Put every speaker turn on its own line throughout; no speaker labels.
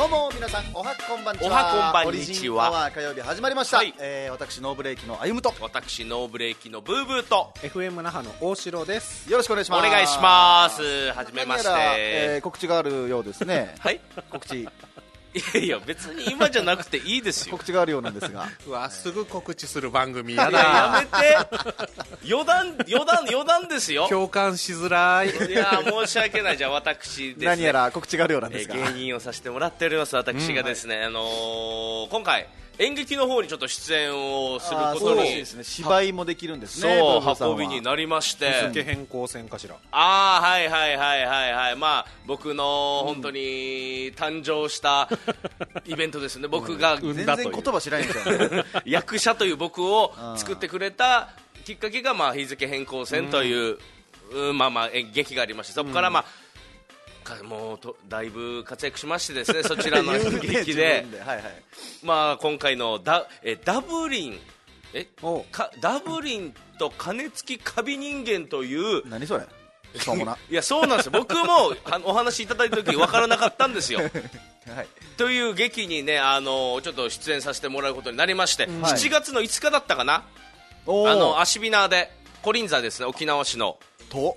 うも皆さんおはこんばんちは。
おはこんばんにちは
オリジンアワー火曜日始まりました、
はい
私ノーブレーキの歩夢と
私ノーブレーキのブーブーと
FM 那覇の大城です。
よろしくお願いし
お
ます。
願いします。はじめまし
何やら
て。
告知があるようですね
はい
告知
いやいや別に今じゃなくていいですよ。
告知があるようなんですが
うわ、すぐ告知する番組
い
やだ。
ややめて。余談ですよ。
共感しづらい。
いや申し訳ない。じゃあ私ですね。
何やら告知があるようなんですが、
芸人をさせてもらっております私がですね、今回演劇の方にちょっと出演をすること
そうらしい
に
ですね。芝居もできるんですね。
そう
ブーブーさんは
運びになりまして
日付変更線かしら。
ああはいはいはいはいはい、まあ僕の本当に誕生したイベントですね。僕が
全然言葉知らないんですよ
役者という僕を作ってくれたきっかけがまあ日付変更線という、まあまあ演劇がありまして、そこからまあもうだいぶ活躍しましてですねそちらの演劇で
はいはい、
まあ今回のダブリンダブリンと金付きカビ人間という
何それしょうもな
いやそうなんですよ。僕もお話しいただいた時分からなかったんですよ
はい
という劇にね、ちょっと出演させてもらうことになりまして、
はい
7月の5日だったかな、
おー
アシビナーでコリンザですね、沖縄市の
と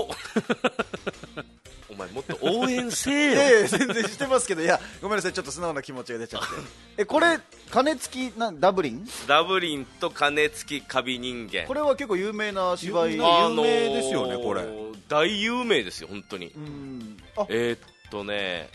お前もっと応援せえよ
いやいや全然してますけど、いやごめんなさい、ちょっと素直な気持ちが出ちゃってこれ金付きダブリン、
ダブリンと金付きカビ人間、
これは結構有名な芝居
有名ですよねこれ。
大有名ですよ本当に。
あ
ね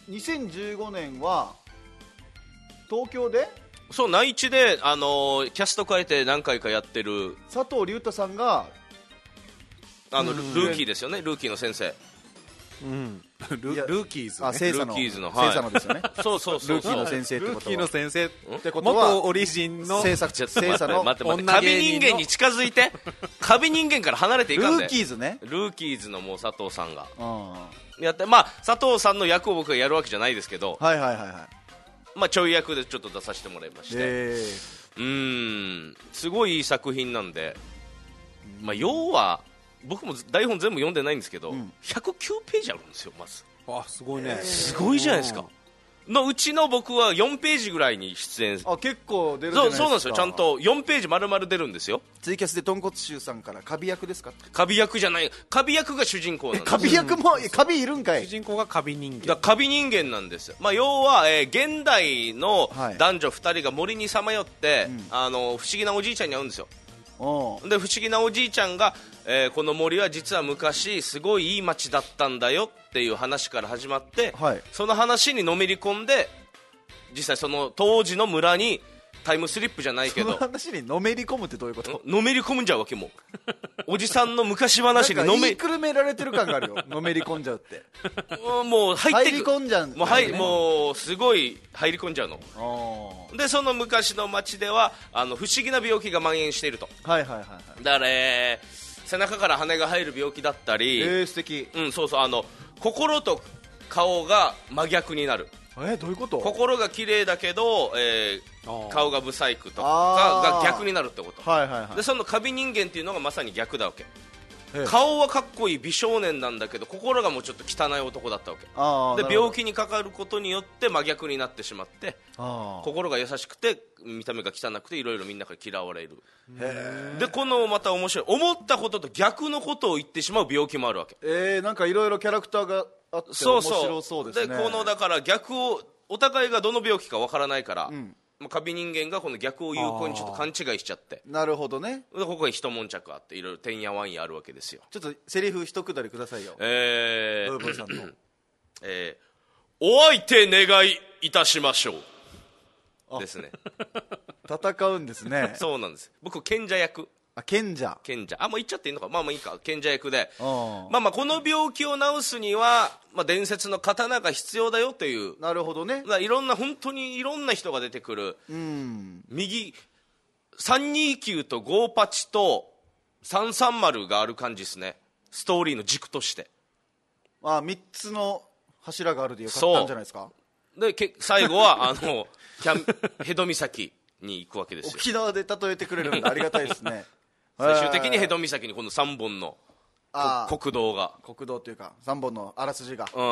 2015年は東京で
そう内地で、キャスト変えて何回かやってる
佐藤隆太さんが
ルーキーですよね、ルーキーの先生。
ル
いや
ーキーズね。
聖佐の
ルーキーズのはい
聖佐のですよね
そうそうそう
ルーキーの先生って
ルーキー
ことは
の先生。
ってことは
元オリジンの
聖佐
ちょっと待って
聖佐の
待って
女
カビ
芸人の
人間に近づいてカビ人間から離れてい
ル
かんで。
ーキーズね、
ルーキーズのもう佐藤さんが
うん、
やって、まあ佐藤さんの役を僕がやるわけじゃないですけど、
はいはいはいはい、
まあちょい役でちょっと出させてもらいまして、すごいいい作品なんで、まあ要は僕も台本全部読んでないんですけど、109ページあるんですよまず。
あ、すごいね。
すごいじゃないですか。のうちの僕は4ページぐらいに出演。
あ結構出るじゃないですか。
そうなんですよ。ちゃんと4ページ丸々出るんですよ。
ツイキャスで豚骨臭さんからカビ役ですか、
カビ役じゃない、カビ役が主人公なんです。
カビ役もカビいるんかい、
主人公がカビ人間。
だからカビ人間なんですよ。まあ、要は、現代の
はい
男女2人が森にさまよって、不思議なおじいちゃんに会うんですよ。
お
で不思議なおじいちゃんが、この森は実は昔すごいいい町だったんだよっていう話から始まって、
はい
その話にのめり込んで実際その当時の村にタイムスリップじゃないけ
その
ど
話にのめり込むってどういうこと
のめり込んじゃうわけもおじさんの昔話に
なんか言
のめ
いくるめられてる感があるよのめり込んじゃうって
もう入っていく
入り込んじゃうんだよね
もうすごい入り込んじゃうの
お
でその昔の町では不思議な病気が蔓延していると。
はいはいはいはい
だから、背中から羽が生える病気だったり、
素敵
そうそう心と顔が真逆になる。
どういうこと
心が綺麗だけど、顔がブサイクとかが逆になるってこと。
はいはいはい
でそのカビ人間っていうのがまさに逆だわけ。
ええ
顔はかっこいい美少年なんだけど心がもうちょっと汚い男だったわけで
あーなるほど
病気にかかることによって真逆になってしまって
あ
心が優しくて見た目が汚くていろいろみんなから嫌われる。
ーへ
でこのまた面白い思ったことと逆のことを言ってしまう病気もあるわけ。
なんかいろいろキャラクターがあって面
そうそう
白そうですね
このだから逆をお互いがどの病気かわからないから、まあカビ人間がこの逆を有効にちょっと勘違いしちゃって
なるほどね。
でここに一悶着あっていろいろてんやわんやあるわけですよ。
ちょっとセリフ一くだりくださいよブ
ブ
ーブーさんの
お相手願いいたしましょうですね
戦うんですね
そうなんです。僕賢者役
賢者
もう言っちゃっていいのか、まあまあいいか、賢者役で
あ
まあまあこの病気を治すには、まあ、伝説の刀が必要だよという
なるほどね
だからいろんな本当にいろんな人が出てくる右329と58と330がある感じですねストーリーの軸として
3つの柱があるでよかったんじゃないですか。
で最後は辺戸岬に行くわけですよ。
沖縄で例えてくれるんでありがたいですね
最終的に辺戸岬にこの3本の国道が
国道というか3本のあらすじが
うん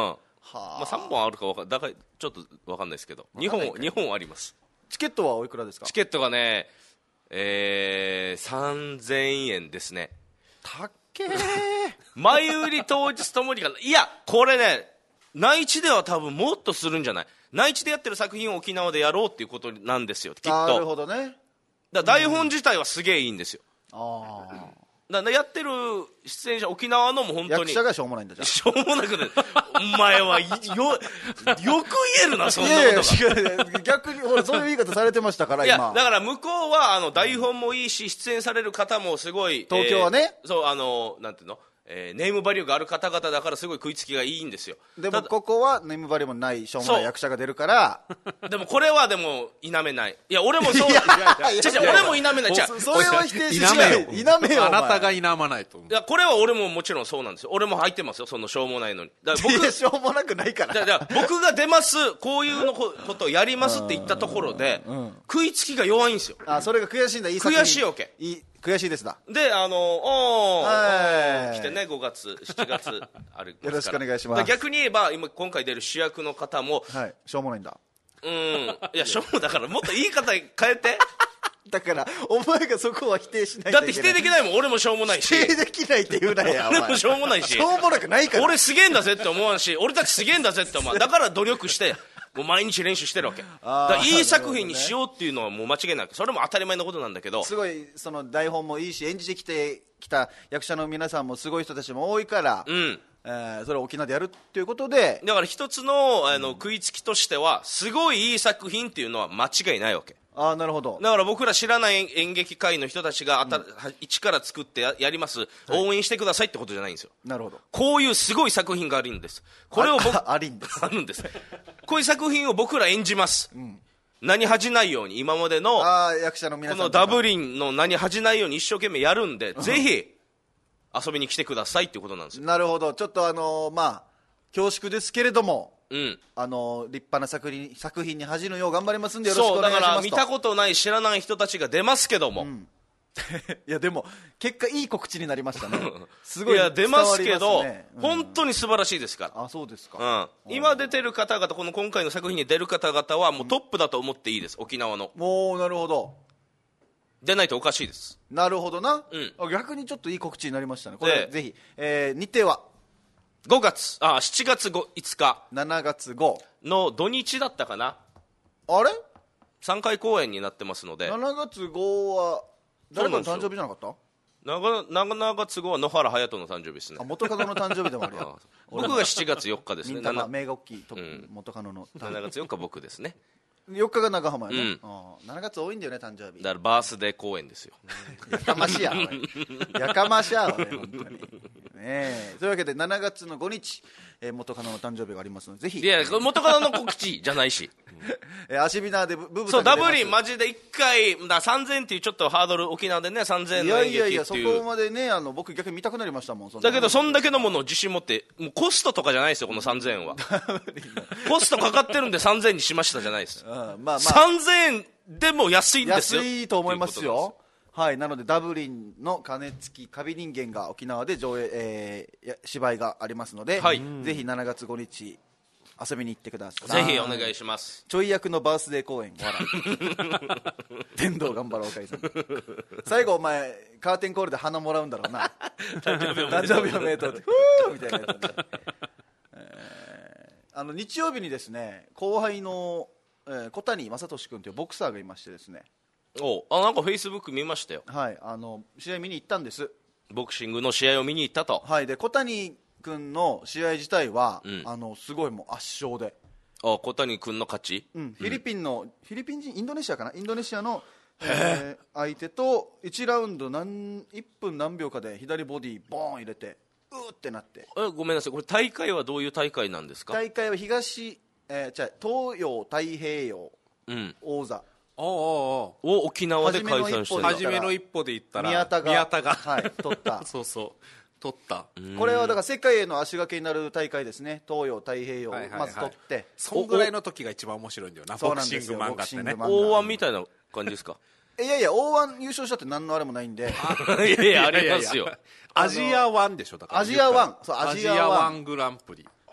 はあ、
まあ、3本あるかだからちょっと分かんないですけど2本あります。
チケットはおいくらですか？
チケットがね、3000円ですね。
たっけー
前売り当日ともにかな。いやこれね内地では多分もっとするんじゃない。内地でやってる作品を沖縄でやろうっていうことなんですよきっと。
なるほどね。
だから台本自体はすげえいいんですよ。
ああ、
だからやってる出演者沖縄のも本当に
役者がしょうもないんだじゃ
しょうもなくないお前はよく言えるなそんな
い
ことが。
やいや違う逆にほらそういう言い方されてましたから
いや
今。
だから向こうは台本もいいし出演される方もすごい
東京はね、
そうなんていうの、ネームバリューがある方々だからすごい食いつきがいいんですよ。
でもここはネームバリューもないしょうもない役者が出るから
でもこれはでも否めない。いや俺もそう
いや
俺も否めない。違う
それは否定し
否めよ
否めよ
あなたが
お前
否まないと思う。
いやこれは俺ももちろんそうなんですよ。俺も入ってますよそのしょうもないのに。だから
いやしょうもなくないから
だから僕が出ますこういうのことをやりますって言ったところで、食いつきが弱いんですよ。
あそれが悔しいんだ。いい作品
悔しいわけ。
悔しいですだ。
で
はい
来てね5月7月ある
よろしくお願いします。
逆に言えば今回出る主役の方も
はいしょうもないんだ。
いやしょうもだからもっと言い方変えて
だからお前がそこは否定しない
だ
といけない。
って否定できないもん。俺もしょうもないし
否定できないって言うなやお前
俺もしょうもないし
しょうもなくないから。
俺すげえんだぜって思わんし俺たちすげえんだぜって思う。だから努力してもう毎日練習してるわけ。だからいい作品にしようっていうのはもう間違いなくそれも当たり前のことなんだけど、
すごいその台本もいいし演じてきた役者の皆さんもすごい人たちも多いから、それを沖縄でやるっていうことで、
だから一つの食いつきとしてはすごいいい作品っていうのは間違いないわけ。
ああなるほど。
だから僕ら知らない演劇界の人たちが一から作ってやります、応援してくださいってことじゃないんですよ。
なるほど。
こういうすごい作品があるんです。これを僕
ありんです
あるんです。こういう作品を僕ら演じます、何恥じないように今までの
役者の皆さん
このダブリンの何恥じないように一生懸命やるんで、ぜひ遊びに来てくださいっていうことなんですよ。
なるほど。ちょっと恐縮ですけれども、立派な作品に恥じぬよう頑張りますんでよろしくお願いしますと。
そうだから見たことない知らない人たちが出ますけども、
いやでも結果いい告知になりましたね。すごい
いや出ますけど
伝わりますね。
本当に素晴らしいですから。
あそうですか。
今出てる方々今回の作品に出る方々はもうトップだと思っていいです。沖縄の
もうなるほど。
出ないとおかしいです。
なるほどな、逆にちょっといい告知になりましたねこれ。ぜひ、日程は
7月5日
7月5
の土日だったかな。
あれ
3回公演になってますので。
7月5は誰かの誕生日じゃなかった？
7月5は野原隼人の誕生日ですね。
元カノの誕生日でもあるよ
僕が7月4日ですね。
目が大きい元カノの
7月4日僕ですね。
4日が長浜やね、7月多いんだよね誕生日。
だからバースデー公演ですよ。
やかましややかましやわね本当にというわけで7月の5日、元カノの誕生日がありますのでぜひ。
いや元カノの告知じゃないし
アシビナーでブブ
そうダブリンマジで1回3000っていうちょっとハードル沖縄でね3000の演劇っていう。
いやそこまでね僕逆に見たくなりましたもん。
だけどそんだけのものを自信持ってもうコストとかじゃないですよこの3000円はコストかかってるんで3000円にしましたじゃないです、3000円でも安いんですよ。
安いと思いますよ。はい、なのでダブリンの鐘付きカビ人間が沖縄で上映、芝居がありますので、ぜひ7月5日遊びに行ってください。
ぜひお願いします。
ちょい役のバースデー公演天童頑張ろうおかいさん最後お前カーテンコールで花もらうんだろうな誕生日おめでとうってふーみたいなやつ日曜日にですね後輩の、小谷正俊君というボクサーがいましてですね。
なんかフェイスブック見ましたよ。
はい、試合見に行ったんです。
ボクシングの試合を見に行ったと。
はい、で小谷君の試合自体は、すごいもう圧勝で。
小谷君の勝ち、
フィリピン人インドネシアかな、インドネシアの、相手と1ラウンド1分何秒かで左ボディボーン入れてうーってなって。
ごめんなさいこれ大会はどういう大会なんですか？
大会は東洋太平洋王座
を沖縄で開催してる。
初めの一歩で言ったら
宮田が取った
そう取った
これはだから世界への足掛けになる大会ですね。東洋太平洋をまず取って、
そんぐらいの時が一番面白いんだよなボクシング漫画ってね。
大腕みたいな感じですか？
いやいや大腕優勝したって何のあれもないんで
いやいやありますよ。
アジアワンでしょ。だから
アジアワン、そう
アジアワングランプリ。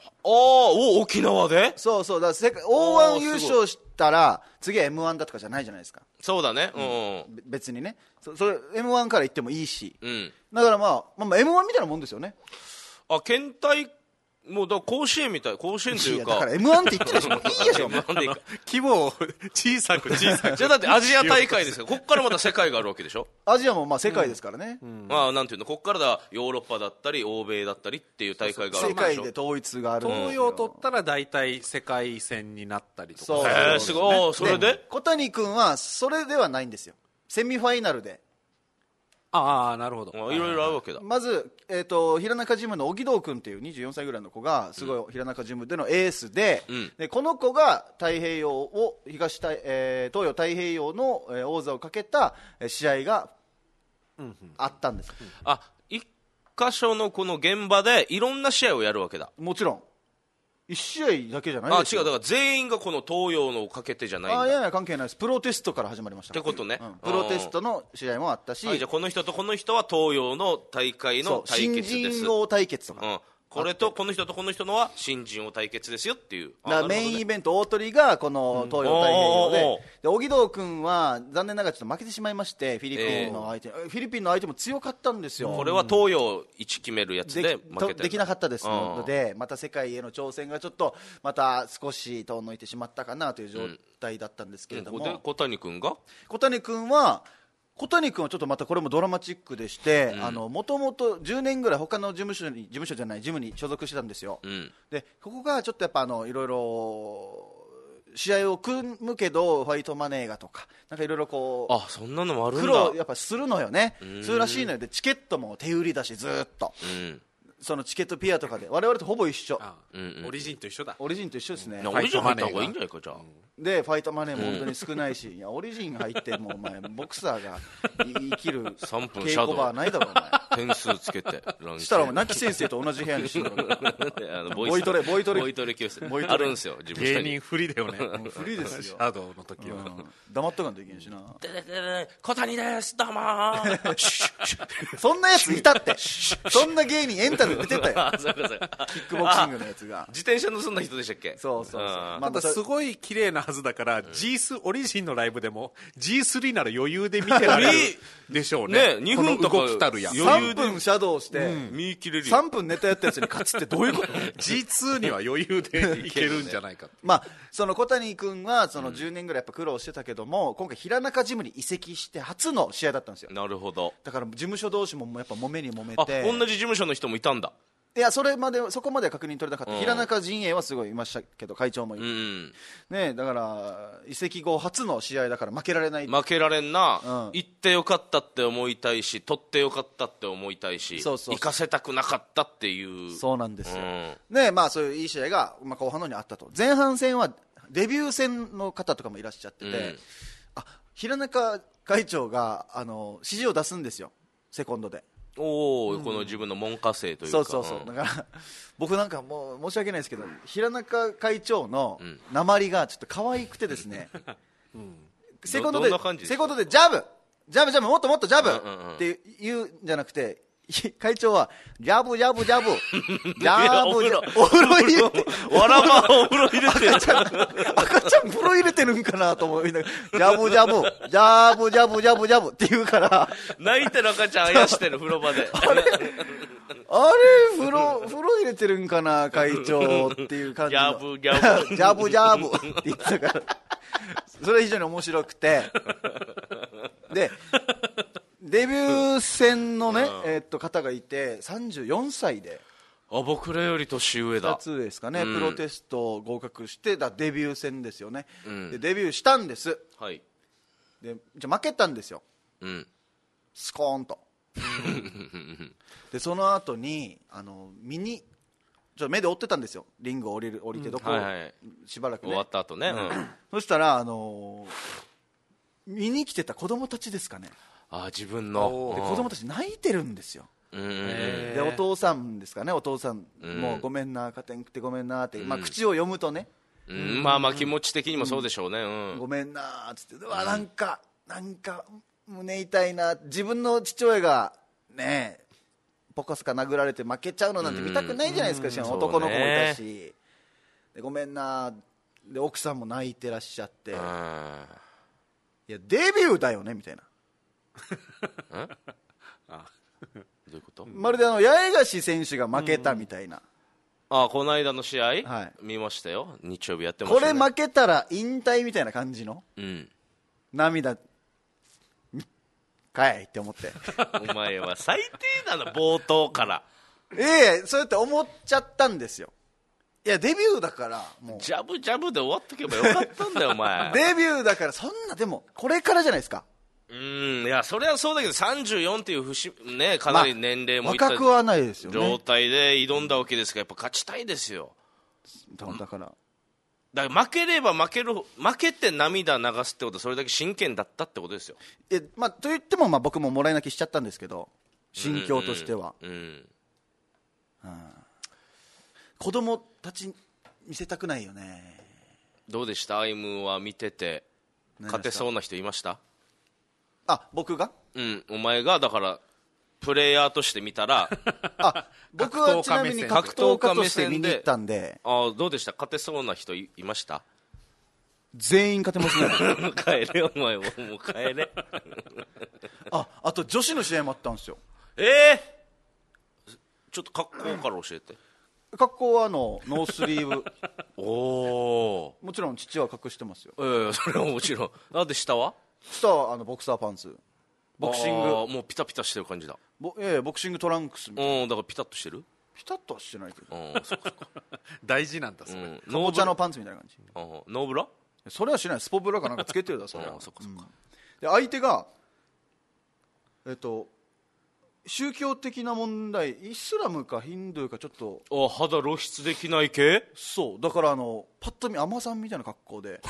沖縄で。
そうそう、だからO1 優勝したら次は M1 だとかじゃないじゃないですか。
そうだね、
別にね、それ M1 から行ってもいいし、
うん、
だからまあ M1 みたいなもんですよね。
県大もうだ甲子園みたい、甲子園というか、
だから M1 って言ってるしいいでしょ
規模を小さくじゃ
あだってアジア大会ですから、ここからまた世界があるわけでしょ。
アジアもまあ世界ですからね、
まあなんていうの、ここからだヨーロッパだったり欧米だったりっていう大会があるわけでしょ。
世界で統一があるんですよ。
東洋取ったら大体世界戦になったりとか。
そう
すごい。それで
小谷君はそれではないんですよ。セミファイナルで、
ああなるほど、
いろいろあるわけだ。
まず、平中ジムの荻堂君っていう24歳ぐらいの子がすごい平中ジムでのエースで、でこの子が太平洋を東洋太平洋の王座をかけた試合があったんです、
一箇所のこの現場でいろんな試合をやるわけだ。
もちろん1試合だけじゃないですよ。
違う、だから全員がこの東洋のをかけてじゃないんだ。
いやいや関係ないです。プロテストから始まりました
ってことね、
プロテストの試合もあったし、
じゃあこの人とこの人は東洋の大会の対決です。
新人王対決とか、
これとこの人とこの人のは新人王対決ですよっていう。
だからメインイベント大鳥がこの東洋太平洋で、荻堂君は残念ながらちょっと負けてしまいまして、フィリピンの相手、フィリピンの相手も強かったんですよ。
これは東洋1決めるやつで負けて
できなかったですので、また世界への挑戦がちょっとまた少し遠のいてしまったかなという状態だったんですけれども、
で小谷君が
小谷君はちょっとまたこれもドラマチックでして、もともと10年ぐらい他のジムに所属してたんですよ、でここがちょっとやっぱいろいろ試合を組むけどファイトマネーがとかなんかいろいろこう
そんなのもあるんだ。
苦労やっぱするのよね、するらしいのよ。でチケットも手売りだしずっと、そのチケットピアとかで我々とほぼ一緒、
オリジンと一緒だ。
オリジンと一緒ですね。
オリジン入った方がいいんじゃないかじゃあ。
でファイトマネーも本当に少ないし、いやオリジン入ってもお前ボクサーが生きる
3分
稽古場はないだろお前。
点数つけて
したらお前亡き先生と同じ部屋にしろボイトレ
教室あるんですよ。自分
芸人フリだよね。
フリですよ。
シャドウの時は、
黙っとかんといけんしな。
小谷ですどうもー
そんなやついたって。そんな芸人エンタで出てたよ。キックボクシングのやつが。
自転車盗んだ人でしたっけ。
そう
またすごい綺麗なはずだから、G3 オリジンのライブでも G3 なら余裕で見てられるでしょうね。
2分とか
動きたるやん。
3分シャドウして
見切れる。
3分ネタやったやつに勝つってどういうこと？
G2 には余裕でいけるんじゃないか。
まあその小谷君はその10年ぐらいやっぱ苦労してたけども、今回平中ジムに移籍して初の試合だったんですよ。
なるほど。
だから事務所同士もやっぱ揉めに揉めて。
同じ事務所の人もいたんだ。
いやそこまでは確認取れなかった。平中陣営はすごいいましたけど会長もいる、ね、だから移籍後初の試合だから負けられない。
負けられんな、行ってよかったって思いたいし取ってよかったって思いたいし、行かせたくなかったっていう。
そうなんですよ、ね。まあそういういい試合が、後半のにあったと。前半戦はデビュー戦の方とかもいらっしゃってて、平中会長が指示を出すんですよ、セコンドで。
この自分の門下生というか。
そうだから僕なんかもう申し訳ないですけど、平中会長の訛りがちょっと可愛くてですね、セコンドでジャブもっともっとジャブって言うんじゃなくて、会長はジャブお風呂入れて
わらばお風呂入れて
赤ちゃん風呂入れてるんかなと思いながら、ジャブって言うから、
泣いてる赤ちゃんあやしてる風呂場で
あれ風呂入れてるんかな会長っていう感じの
ジャブ
って言ってたから、それ非常に面白くて、でデビュー戦のね、方がいて34歳で、
僕らより年上だ。
2つですかね、プロテスト合格してデビュー戦ですよね、でデビューしたんです、でじゃ負けたんですよ、スコーンとでその後にちょっと目で追ってたんですよ、リングを降りてどこしばらくね
終わった後ね、
そしたら見に来てた子供たちですかね、
自分の
で子供たち泣いてるんですよ。でお父さんですかね、お父さんもうごめんな、勝てんくてごめんなって、口を読むとね、
まあ気持ち的にもそうでしょうね、
ごめんなっつって、なんか胸痛いな、自分の父親がねポカスカ殴られて負けちゃうのなんて見たくないじゃないですか。しかも男の子もいたし、でごめんな、で奥さんも泣いてらっしゃって、いやデビューだよねみたいな
どういうこと？
まるで八重樫選手が負けたみたいな、
この間の試合、見ましたよ。日曜日やってましたね。
これ負けたら引退みたいな感じの、涙かいって思って
お前は最低だな、冒頭から
そうやって思っちゃったんですよ。いやデビューだからもう
ジャブジャブで終わっとけばよかったんだよお前
デビューだからそんな、でもこれからじゃないですか。
いやそれはそうだけど34っていうね、かなり年齢もいった
若くはないですよね
状態で挑んだわけですから、やっぱ勝ちたいですよ。
だから
負ければ負けて涙流すってことはそれだけ真剣だったってことですよ。
と言っても僕ももらい泣きしちゃったんですけど、心境としては、子供たち見せたくないよね。
どうでした？アイムは見てて勝てそうな人いました？
僕が？
お前がだからプレイヤーとして見たら
僕はちなみに格闘家として見に行ったんで。
どうでした？勝てそうな人 いました？
全員勝てますね
帰れお前もう帰れ
あと女子の試合もあったんですよ。
ちょっと格好から教えて。
格好はノースリーブ
も
ちろん父は隠してますよ。
それはもちろん。なんで下は
ボクサーパンツ、ボクシング、
もうピタピタしてる感じだ。
ボクシングトランクスみたいな。
だからピタッとしてる。
ピタッとはしてないけど
そっか
大事なんだそれ。
かぼちゃのパンツみたいな感じ。
ノーブラ？
それはしない。スポブラかなんかつけてるだそれは
そっかそっか。
で相手が宗教的な問題、イスラムかヒンドゥーかちょっと
肌露出できない系。
そうだからパッと見海女さんみたいな格好で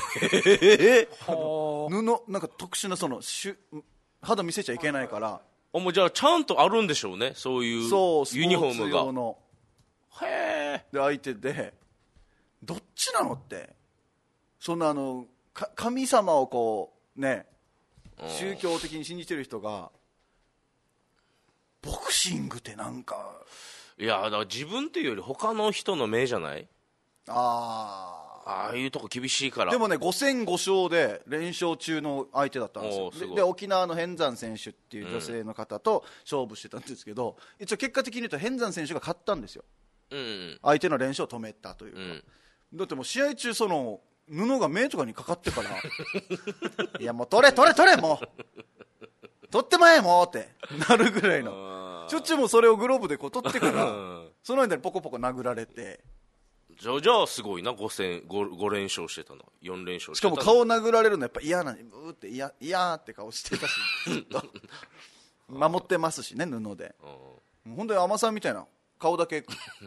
布なんか特殊な肌見せちゃいけないから。
もうじゃあちゃんとあるんでしょうね、そういうユニフォームが。スポーツ用ので相手でどっちなのって、そんな神様をこうね宗教的に信じてる人がボクシングってなんか、 いやだから自分っていうより他の人の目じゃない？
あ
あいうとこ厳しいから。
でもね5戦5勝で連勝中の相手だったんですよ。で沖縄の変山選手っていう女性の方と勝負してたんですけど、一応結果的に言うと変山選手が勝ったんですよ、相手の連勝を止めたというか、だってもう試合中布が目とかにかかってからいやもう取れもう取ってまえもうってなるぐらいの、しょっちゅうもそれをグローブでこう取ってからその間にポコポコ殴られて。
じゃあすごいな。5連勝してたの、4連勝してたの。
しかも顔殴られるのやっぱ嫌なのにブーって嫌って顔してたしずっと守ってますしね布で。本当に海さんみたいな顔だけ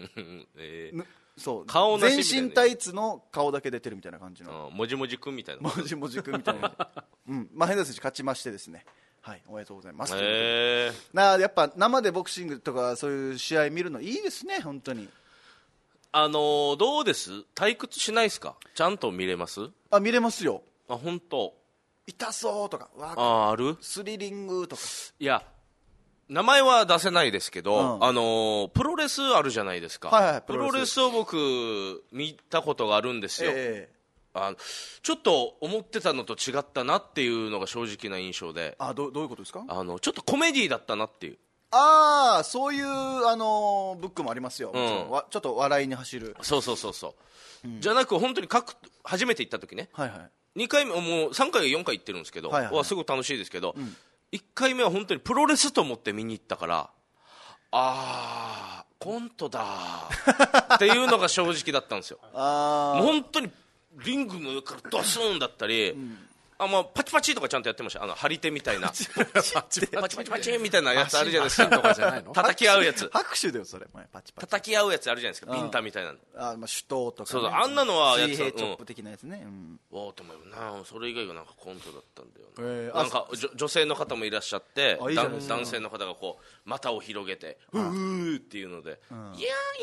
そう顔なしみたいな、全身タイツの顔だけ出てるみたいな感じの
もじもじくんみたいな、
もじもじくんみたいな変な選手勝ちましてですね、はいおめでとうございます。やっぱ生でボクシングとかそういう試合見るのいいですね本当に。
どうです？退屈しないですか？ちゃんと見れます？
見れますよ。
本当？
痛そうとか
ある？
スリリングとか。
いや名前は出せないですけど、プロレスあるじゃないですか、プロレスを僕見たことがあるんですよ、ちょっと思ってたのと違ったなっていうのが正直な印象で。
どういうことですか？
ちょっとコメディだったなっていう。
そういうブックもありますよ、ちょっと笑いに走る。
そう、じゃなく本当に初めて行った時ね、2回目もう3回4回行ってるんですけど、すごく楽しいですけど、1回目は本当にプロレスと思って見に行ったから、コントだっていうのが正直だったんですよもう本当にリングの上からドスンだったり、パチパチとかちゃんとやってました。張り手みたいなパチパチみたいなやつあるじゃないですか。叩き合うやつ。
拍手だよそれ。パチパチ
叩き合うやつあるじゃないですか。ビンタみたいな
の。手刀とか。
そうあんなのはやつ。
水平チョップ的なやつね。
と思うな。それ以外がなんかコントだったんだよな。なんか女性の方もいらっしゃって、男性の方がこう股を広げてうーっていうので、いやー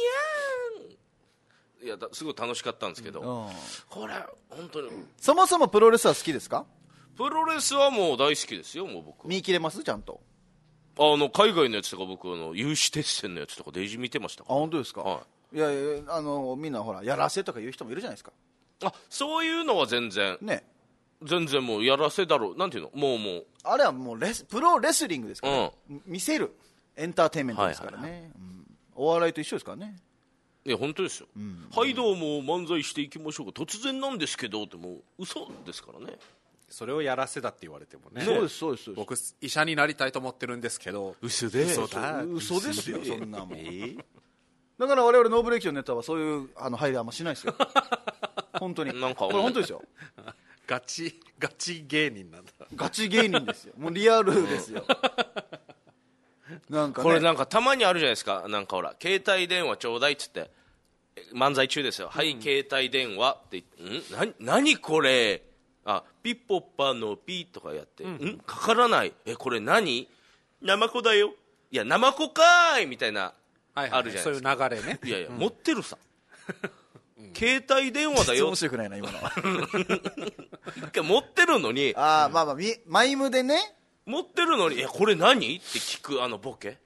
いやすごい楽しかったんですけど、これ本当に
そもそもプロレスは好きですか？
プロレスはもう大好きですよ。もう僕
見切れますちゃんと。
海外のやつとか僕有刺鉄線のやつとかデイジー見てましたから。
本当ですか。はい、いやみんなほらやらせとか言う人もいるじゃないですか。
そういうのは全然
ね、
全然もうやらせだろう、なんていうの、もう
あれはもうプロレスリングですから、見せるエンターテインメントですからね、お笑いと一緒ですからね。
いや本当ですよ、はいどうも漫才していきましょうか、突然なんですけどってもう嘘ですからね。
それをやらせだって言われてもね。
そうですそうです。
僕医者になりたいと思ってるんですけど、
嘘
ですよそんなもん。だから我々ノーブレーキのネタはそういう配慮あんましないですよ。本当に。
なんか
これ本当ですよ。
ガチ芸人なんだ。
ガチ芸人ですよ。もうリアルですよ。なんかね、
これなんかたまにあるじゃないですか。なんかほら携帯電話ちょうだいっつって漫才中ですよ、はい、携帯電話って言って、何これ、ピッポッパのピーとかやって、かからない、これ何、ナマコだよ、いやナマコかーいみたいな、あるじゃないですか。
そういう流れね。
いやいや、持ってるさ、携帯電話だよ。
面白くないな今のは。
一回持ってるのに、
マイムでね、
持ってるのに、これ何って聞くボケ。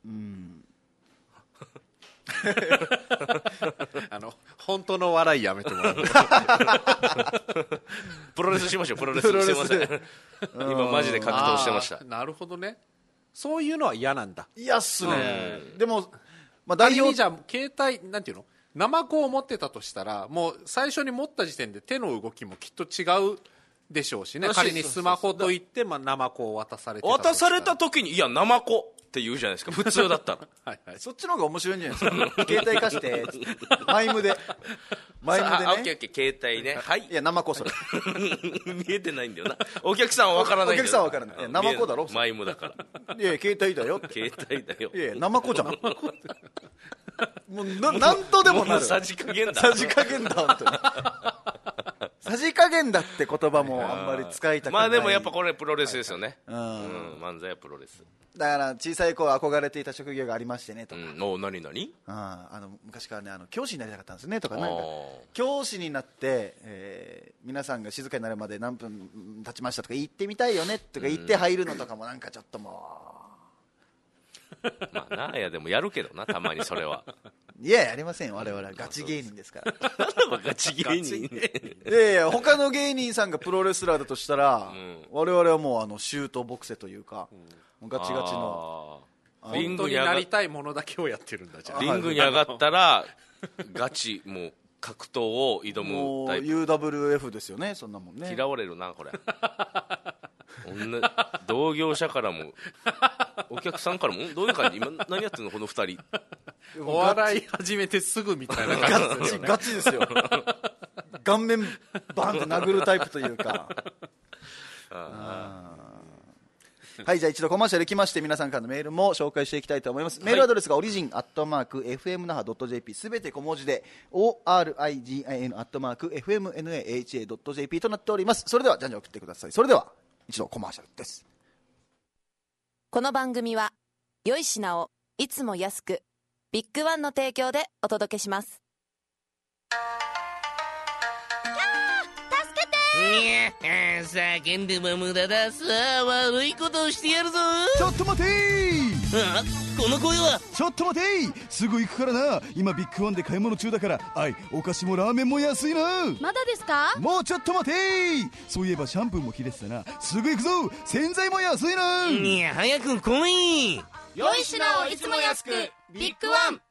本当の笑いやめてもらう。
プロレスしましょう、プロレス。すいません。今マジで格闘してました。
なるほどね。そういうのは嫌なんだ。
嫌っすね。でも
代表じゃ携帯なんていうの、ナマコを持ってたとしたら、もう最初に持った時点で手の動きもきっと違うでしょうしね。仮にスマホといってナマコを渡され
た時に、いやナマコって言うじゃないですか、普通だったら。
はい、はい、そっちの方が面白いんじゃないですか。携帯貸してマイムでね。
オッケー、携帯ね、はい、
いやナマコそれ。
見えてないんだよな、お客さんは分からないんだよ。
お客さんは分からない。ナマコだろ、
マイムだから。
いや携帯だよって。
携帯だよ。
いやナマコじゃん。もうなんとでもなる。
さじ加減だ
本当に。さじ加減だって言葉もあんまり使いたくない。
でもやっぱこれプロレスですよね。漫才はプロレス
だから、小さい頃憧れていた職業がありましてねとか、
何
昔からね、教師になりたかったんですねとか、なんか教師になって、皆さんが静かになるまで何分経ちましたとか言ってみたいよねとか言って入るのとかもなんかちょっとも
いやでもやるけどな、たまにそれは。
いややりませんよ、我々はガチ芸人ですから。
ガチ芸人。
いや他の芸人さんがプロレスラーだとしたら、我々はもうシュートボクセというか、ガチガチの
リングになりたいものだけをやってるんだ。じゃあ
リングに上がったらガチもう格闘を挑むタイプ。
UWF ですよね、そんなもんね。
嫌われるなこれ。同業者からもお客さんからもどういう感じ、今何やってんのこの2人。
お笑い始めてすぐみたいな感じですよね。
ガチですよ。顔面バンって殴るタイプというか。はい、じゃあ一度コマーシャル来まして、皆さんからのメールも紹介していきたいと思います。メールアドレスがorigin@fmnaha.jp、 すべて小文字で origin@fmnaha.jp となっております。それではじゃんじゃん送ってください。それでは一度コマーシャルです。
この番組は良い品をいつも安く、ビッグワンの提供でお届けします。
叫んでも無駄だ。さあ悪いことをしてやるぞ。
ちょっと待て
ー。この声は。
ちょっと待てー、すぐ行くからな。今ビッグワンで買い物中だから、お菓子もラーメンも安いな。
まだですか？
もうちょっと待てー。そういえばシャンプーも切れてたな。すぐ行くぞ。洗剤も安いな。
いや早く来い。
良い品をいつも安く、ビッグワン。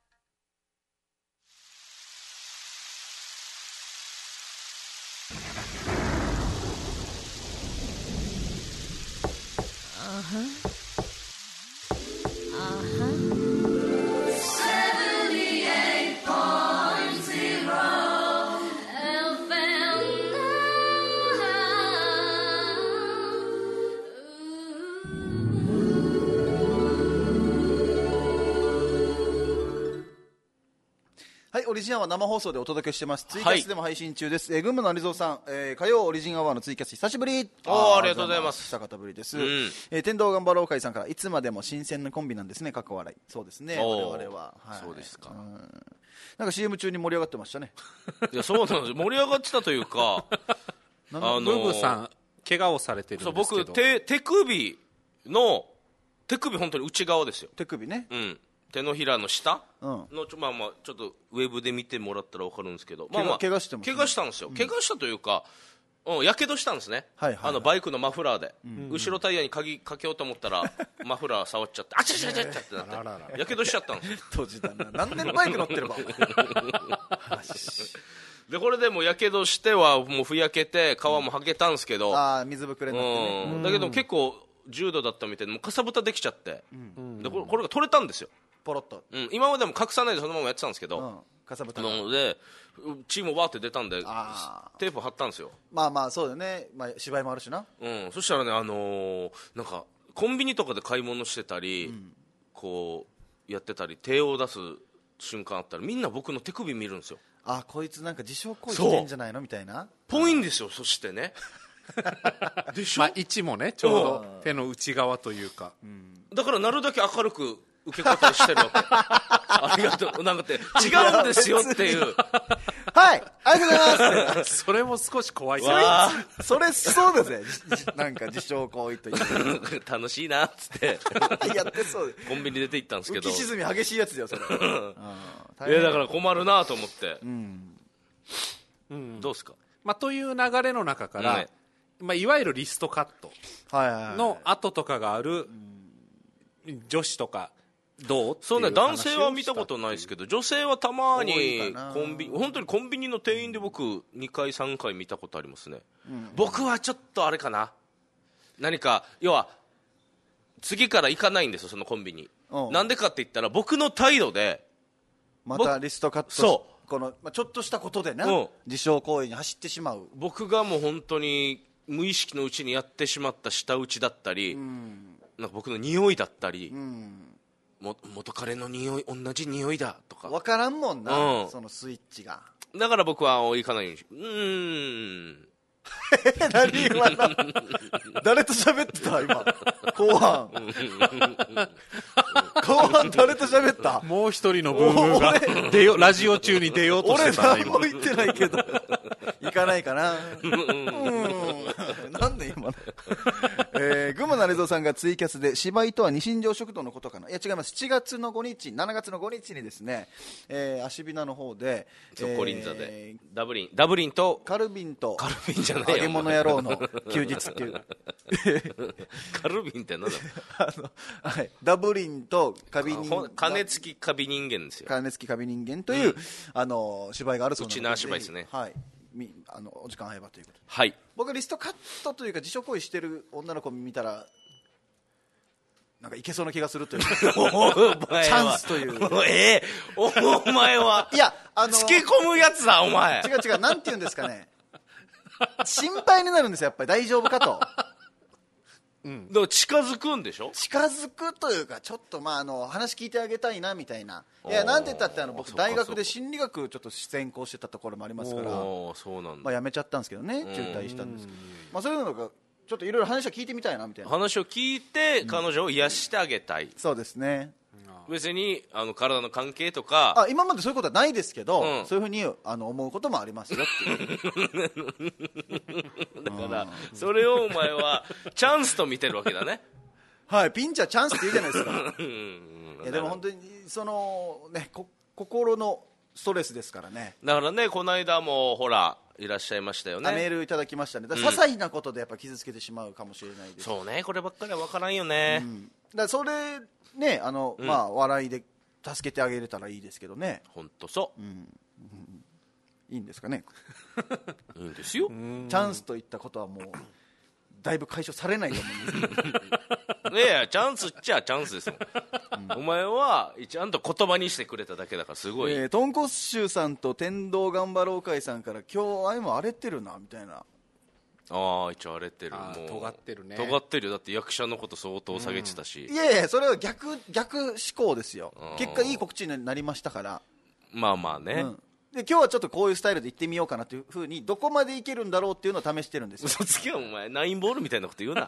はい、オリジンアワー生放送でお届けしてます。ツイキャスでも配信中です。群馬の有蔵さん、火曜オリジンアワーのツイキャス久しぶり。
ありがとうございます。
久方ぶりです。天童頑張ろう会さんから、いつまでも新鮮なコンビなんですね、かっこ笑い。そうですね、我々は、
そうですか。
なんか CM 中に盛り上がってましたね。
いや、そうなんです。盛り上がってたというか、
ブブさん怪我をされてるんですけど、
そう、僕手首の手首本当に内側ですよ。
手首ね。
手のひらの下
の
ちょっとウェブで見てもらったら分かるんですけど、
怪我してますね。
怪我したんですよ。怪我したというか、やけどしたんですね。バイクのマフラーで、後ろタイヤに鍵かけようと思ったらマフラー触っちゃって、あちゃちゃちゃってなってやけどしちゃったんですよ。
当時だな。何年バイク乗ってれば。
でこれでもうやけどしてはもうふやけて皮も剥けたんですけど、
水ぶくれになってね。
だけど結構重度だったみたいで、もうかさぶたできちゃって、でこれが取れたんですよ。
ポロッと。
今までも隠さないでそのままやってたんですけど、
かさぶた
なので血もわーって出たんでテープ貼ったんですよ。
まあそうだよね。芝居もあるしな。
そしたらね、なんかコンビニとかで買い物してたり、こうやってたり手を出す瞬間あったらみんな僕の手首見るんですよ。
こいつなんか自傷行為してんじゃないのみたいな。
ぽいんですよ。そしてねでしょ、
位置もねちょうど手の内側というか、
だからなるだけ明るく受け答えしてるわけありがとう、なんかって違うんですよっていう
はいありがとうございます
それも少し怖い。
それそうですね。なんか自傷行為という
楽しいなっつって
やってそう
コンビニ出て行ったんですけど、
浮き沈み激しいやつだよそれ
いやだから困るなと思って、どうですか。
という流れの中から、いわゆるリストカットの跡とかがある女子とかどう？
そうね、男性は見たことないですけど、女性はたまに本当にコンビニの店員で僕2回3回見たことありますね。僕はちょっとあれかな、何か要は次から行かないんですよそのコンビニ。なんでかって言ったら僕の態度で
またリストカット、そうこの、ちょっとしたことでな、自傷行為に走ってしまう。
僕がもう本当に無意識のうちにやってしまった舌打ちだったり、なんか僕の匂いだったり、元彼の匂い同じ匂いだとか
分からんもんな、そのスイッチが。
だから僕は行かないように
何今の誰と喋ってた今後半誰と喋った。
もう一人のブームがラジオ中に出ようとしてた。
俺何も言ってないけど行かないかななんで今の群馬なれぞうさんがツイキャスで芝居とは二新庄食堂のことかな。いや違います。7月の5日7月の5日にですね、アシビナの方で
コリンザでダブリンと
カルビンと
じゃない
揚げ物野郎の休日っていう
カルビンって何だ
はい、ダブリンとカビ人
金付きカビ人間ですよ。
金付きカビ人間という、芝居があるそうなので、
うちな芝居ですね。
はい、お時間合えばということで、
はい、
僕はリストカットというか自傷行為してる女の子見たらなんかいけそうな気がするというチャンスという
お前はいやつけ込むやつだお前。
違うなんて言うんですかね心配になるんですよやっぱり。大丈夫かと
だから近づくんでしょ。
近づくというかちょっと話聞いてあげたいなみたいな。いやなんて言ったって僕大学で心理学ちょっと専攻してたところもありますから、
そうなんだ。
辞めちゃったんですけどね、中退したんですけど、そういうのがちょっといろいろ話を聞いてみたいなみたいな。
話を聞いて彼女を癒してあげたい。
そうですね。
別に体の関係とか
今までそういうことはないですけど、そういうふうに思うこともありますよっていう
だからそれをお前はチャンスと見てるわけだね。
はい、ピンチはチャンスって言うじゃないですかいやでも本当に心のストレスですからね。
だからね、この間もほらいらっしゃいましたよね。
メールいただきましたね。些細なことでやっぱ傷つけてしまうかもしれないです。
そうね、こればっかりは分からんよね。
だからそれね、笑いで助けてあげれたらいいですけどね。
本当そう、
いいんですかね
いいんですよ。
チャンスといったことはもうだいぶ解消されないと思うんですけど
いやチャンスっちゃチャンスですもん、お前はちゃんと言葉にしてくれただけだからすごい。
豚骨臭さんと天童頑張ろう会さんから今日あいも荒れてるなみたいな。
一応荒れてる。もう
尖ってるね。
尖ってるよ。だって役者のこと相当下げてたし、
いやいやそれは逆思考ですよ。結果いい告知になりましたから。
まあね、
で今日はちょっとこういうスタイルで行ってみようかなというふうにどこまでいけるんだろうっていうのを試してるんですよ。
嘘つけよお前、ナインボールみたいなこと言うな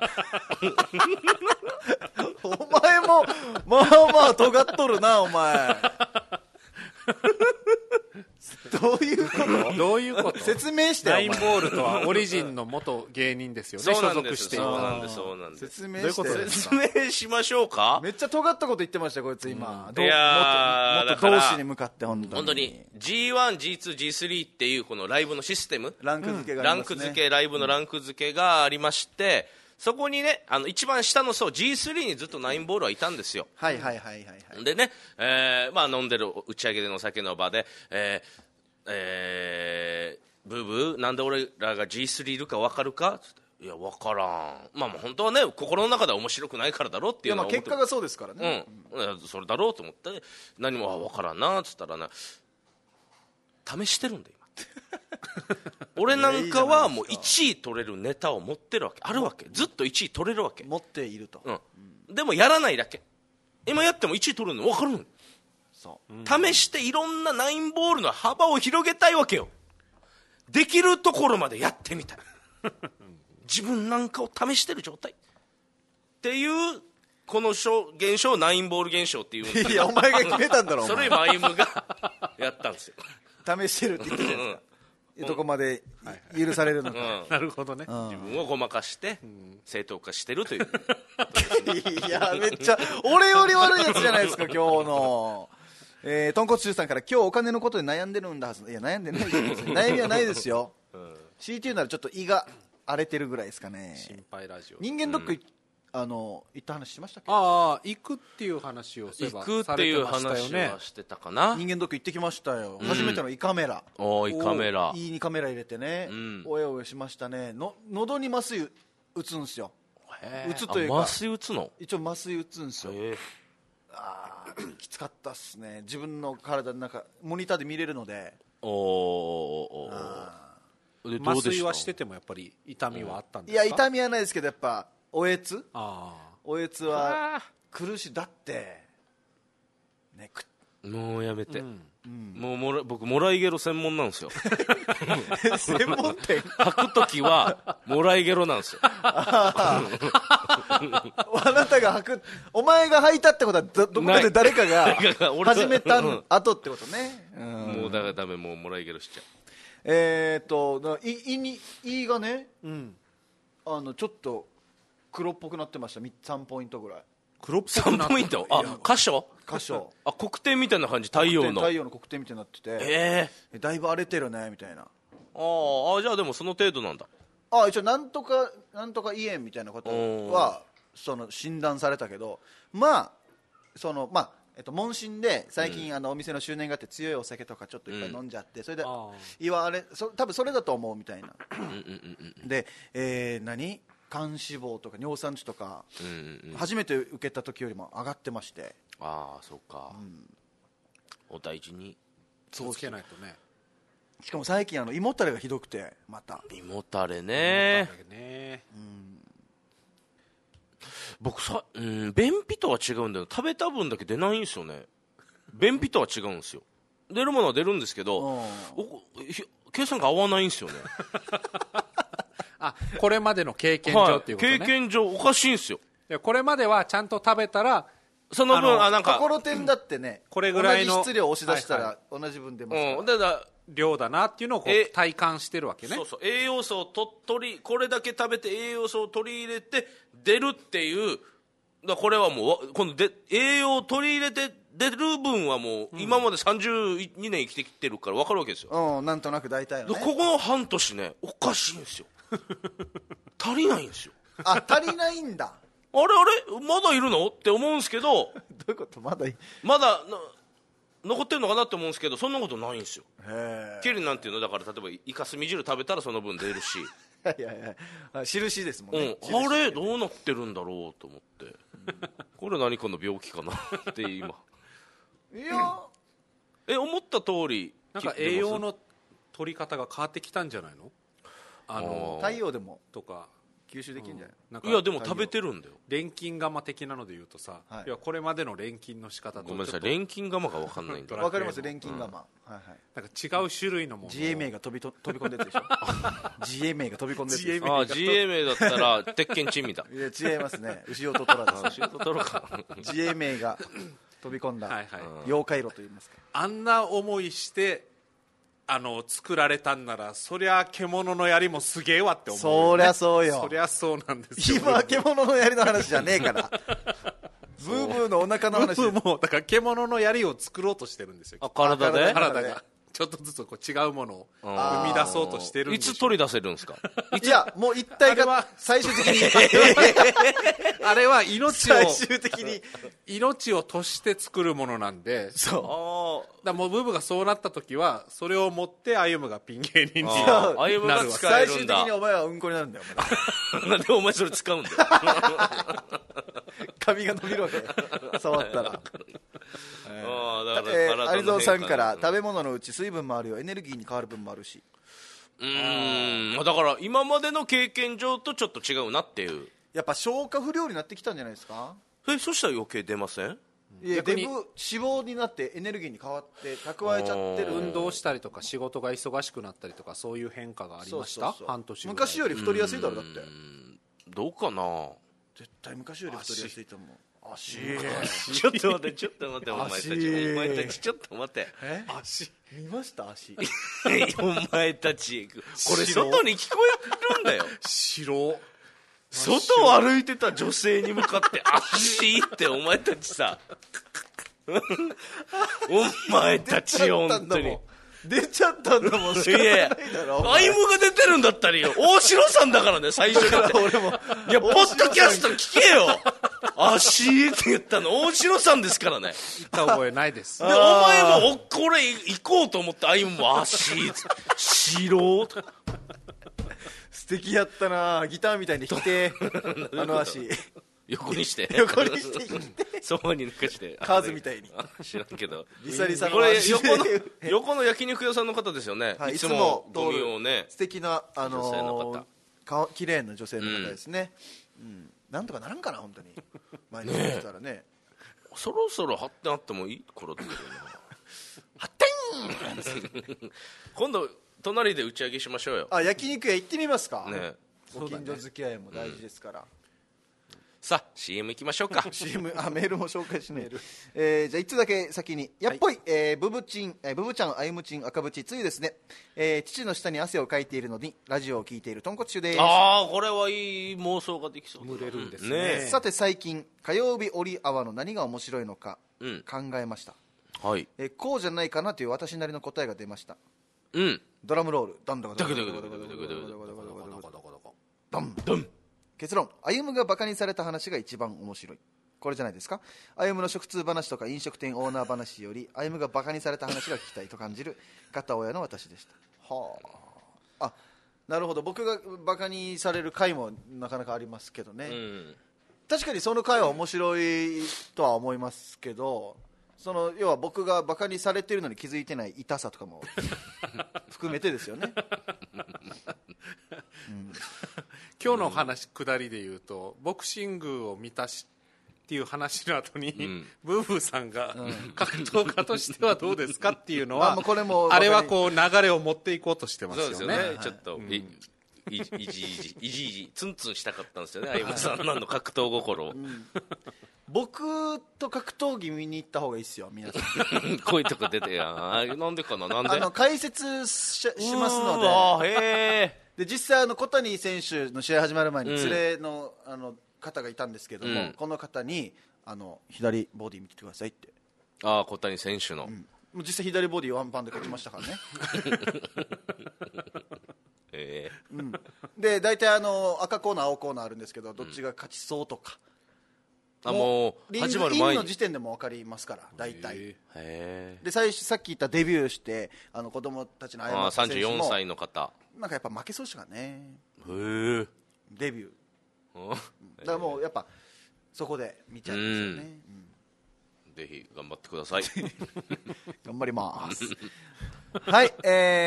お前もまあ尖っとるなお前どういうこと
どういうこと
説明してよ
ナインボールとはオリジンの元芸人ですよね。所属している。
そうなんですそうなんです。
説明して
説明しましょうか。
めっちゃ尖ったこと言ってましたこいつ今、
いや
もっと同志に向かって本当に
G1、G2、G3 っていうこのライブのシステム、
ランク付けがありますね。
ランク付け、ライブのランク付けがありまして、そこにね、一番下の層 G3 にずっとナインボールはいたんですよ。
はいはいはいはい、はい、
でね、まあ飲んでる打ち上げでのお酒の場で、ブーブーなんで俺らが G3 いるか分かるかって、いや分からん、まあ本当はね心の中では面白くないからだろうっていうのは
結果がそうですからね、
それだろうと思って何も分からんなっつったらね、試してるんだ今俺なんかはもう1位取れるネタを持ってるわけあるわけ、ずっと1位取れるわけ
持っていると、
でもやらないだけ、今やっても1位取れるの分かるの、
そう
試していろんなナインボールの幅を広げたいわけよ。できるところまでやってみたい自分なんかを試してる状態っていうこの現象をナインボール現象っていうんです。
いやお前が決めたんだろ
それマイムがやったんですよ
試してるって言ってるじゃないですか、どこまで許されるのか、
なるほどね、
自分をごまかして正当化してるという
いやめっちゃ俺より悪いやつじゃないですか今日の豚骨中さんから今日お金のことで悩んでるんだはず。いや悩んでないです悩みはないですよ、強いて言うならちょっと胃が荒れてるぐらいですかね。
心配ラジオ
人間ドック、行った話しましたっけ。
ああ行くっていう話を
行くっていう話はしてたかな。
人間ドック行ってきましたよ、初めての胃カメラ。
胃カメラ、
胃にカメラ入れてね、おやおやしましたね。喉に麻酔打つんですよ。打つというか
麻酔打つの、
一応麻酔打つんですよ。きつかったっすね。自分の体の中モニターで見れるので。
麻酔はしててもやっぱり痛みはあったんです
か。
い
や痛みはないですけどやっぱおえつは苦しい。だってね、
もうやめて、もう僕もらいゲロ専門なんですよ
専門店
吐くときはもらいゲロなんですよ
あなたが吐く、お前が吐いたってことはどこかで誰かが始めた後ってことね、
もうだからダメ、もうもらいゲロしちゃう。
胃がね、ちょっと黒っぽくなってました。3ポイントぐらい。
黒っぽくなって
3ポイント、箇所黒点みたいな感じ、太陽の
黒点みたいになってて、だいぶ荒れてるねみたいな。
じゃあでもその程度なんだ。
一応なんとか胃炎みたいなことは診断されたけど、問診で最近、お店の周年があって強いお酒とかちょっといっぱい飲んじゃって、それで胃は多分それだと思うみたいなで、肝脂肪とか尿酸値とか、初めて受けた時よりも上がってまして。
そうか、お大事に
気をつけないとね。
しかも最近胃もたれがひどくて、また
胃もたれね、僕便秘とは違うんだよ。食べた分だけ出ないんですよね。便秘とは違うんですよ。出るものは出るんですけど、計算が合わないんですよね
これまでの経験上っていうことね。
経験上おかしいんですよ。
これまではちゃんと食べたら
その分
なんかところてんだってね、
これぐらいの
同じ質量を押し出したら同じ分出ますから、
量だなっていうのを体感してるわけね。
そう栄養素をこれだけ食べて栄養素を取り入れて出るっていう。これはもう今度栄養を取り入れて出る分はもう今まで32年生きてきてるから分かるわけですよ。
なんとなく大体はね。
ここの半年ねおかしいんですよ足りないんですよ。
足りないんだ。
あれまだいるのって思うんですけど
どういうこと。まだ
残ってるのかなって思うんですけど、そんなことないんですよ。キリンなんていうのだから、例えばイカスミ汁食べたらその分出るし
いや印ですもんね、
あれどうなってるんだろうと思って、これ何かの病気かなって今
いや
思った通り
なんか栄養の取り方が変わってきたんじゃない
の。太陽でも
とか
吸収できるんじゃない。
いやでも食べてるんだよ。
錬金ガマ的なので言うとさ、いやこれまでの錬金の仕方と
ごめんなさい、錬金ガマが分かんないんだ。
分かります。錬金ガマ、
なんか違う種類のもの。
自衛名が飛び込んでるでしょ自衛名が飛び込んでるでし
ょ。自衛名だったら鉄拳珍味だ。
いや違いますね。牛音虎です。
牛音虎か。
自衛名が飛び込んだ妖怪路といいますか。
あんな思いして作られたんならそりゃ獣の槍もすげえわって思う、
そりゃそうよ。
そりゃそうなんですよ。
今は獣の槍の話じゃねえからブーブーのお腹の話。
ブーブーもだから獣の槍を作ろうとしてるんですよ。
体で
体がちょっとずつこう違うものを生み出そうとしてるんですよ。
いつ取り出せるんですか？
いやもう一体が最終的に
あれは命を賭して作るものなんで、
そう
だもうブーブーがそうなった時はそれを持って歩むがピン芸人に
歩むが使え
最終
るんだ。
的にお前はうんこになるんだよ。
なんでお前それ使うんだよ。
髪が伸びるわけ触ったら。
だから
有蔵さんから食べ物のうち水分もあるよ、エネルギーに変わる分もあるし。
だから今までの経験上とちょっと違うなっていう。
やっぱ消化不良になってきたんじゃないですか。
そしたら余計出ません？
いやデブ脂肪になってエネルギーに変わって蓄えちゃってる。
運動したりとか仕事が忙しくなったりとかそういう変化がありました。半年ぐらい
昔より太りやすいだろ。だって
どうかな。
絶対昔より太りやすいと思う。足
ちょっと待ってお前たちちょっと待って。
足見ました？足
お前たちこれ外に聞こえるんだよ。
白
外を歩いてた女性に向かって足ってお前たちさお前たち本当に
出ちゃったんだもん。
いやアイムが出てるんだったらいいよ。大城さんだからね最初に。
俺も
いやポッドキャスト聞けよ。足って言ったの大城さんですからね。
言った覚えないです。
でお前もこれ行こうと思ってアイムも足白と
素敵やったな。ギターみたいに弾いてあの足
横にしてそばに抜かして
カーズみたいに。
知らんけど
リサリさんの
これ横の焼肉屋さんの方ですよね。いつもゴミをね
素敵な
女性の
方、綺麗な女性の方ですね。なんとかならんかな本当に。毎日見たらね
そろそろ発展あってもいい頃だけどな。
発展
今度隣で打ち上げしましょうよ。
焼肉屋行ってみますか
ね。
ご近所付き合いも大事ですから。
さあ CM 行きましょうか。
CM メールも紹介しない。じゃあ1つだけ先にやっぽい、ブブちゃんあゆむちん赤渕つゆですね。父の下に汗をかいているのにラジオを聞いているとんこつちゅうです。
これはいい妄想ができそう。
群れるんですね。
さて最近火曜日折り合わの何が面白いのか考えました。こうじゃないかなという私なりの答えが出ました。ドラムロールドンドコドコドコドコドコドコドコドコドンドン。結論、歩夢がバカにされた話が一番面白い。これじゃないですか。歩夢の食通話とか飲食店オーナー話より歩夢がバカにされた話が聞きたいと感じる片親の私でした。なるほど。僕がバカにされる回もなかなかありますけどね。確かにその回は面白いとは思いますけど、要は僕がバカにされてるのに気づいてない痛さとかも含めてですよね。
今日の話下りで言うとボクシングを見たしっていう話の後に、ブーブーさんが格闘家としてはどうですかっていうのは、あれはこう流れを持っていこうとしてますよね。
そうですよね。ちょっといじツンツンしたかったんですよね。相葉さんの格闘心を。
僕と格闘技見に行った方がいいですよ皆さん。
こういうとこ出てなんでかな。なんで
解説 しますので。で実際小谷選手の試合始まる前に連れの方がいたんですけども、この方に左ボディ見てくださいって。
小谷選手の、
実際左ボディワンパンで勝ちましたからね。で大体赤コーナー青コーナーあるんですけど、どっちが勝ちそうとか、もう始まる前の時点でも分かりますから大体。でさっき言ったデビューして子供たちの謝った選手も
34歳の方
なんかやっぱ負けそうでしたからね。デビューだからもうやっぱそこで見ちゃうんですよね。
ぜひ頑張ってください。
頑張りますはい、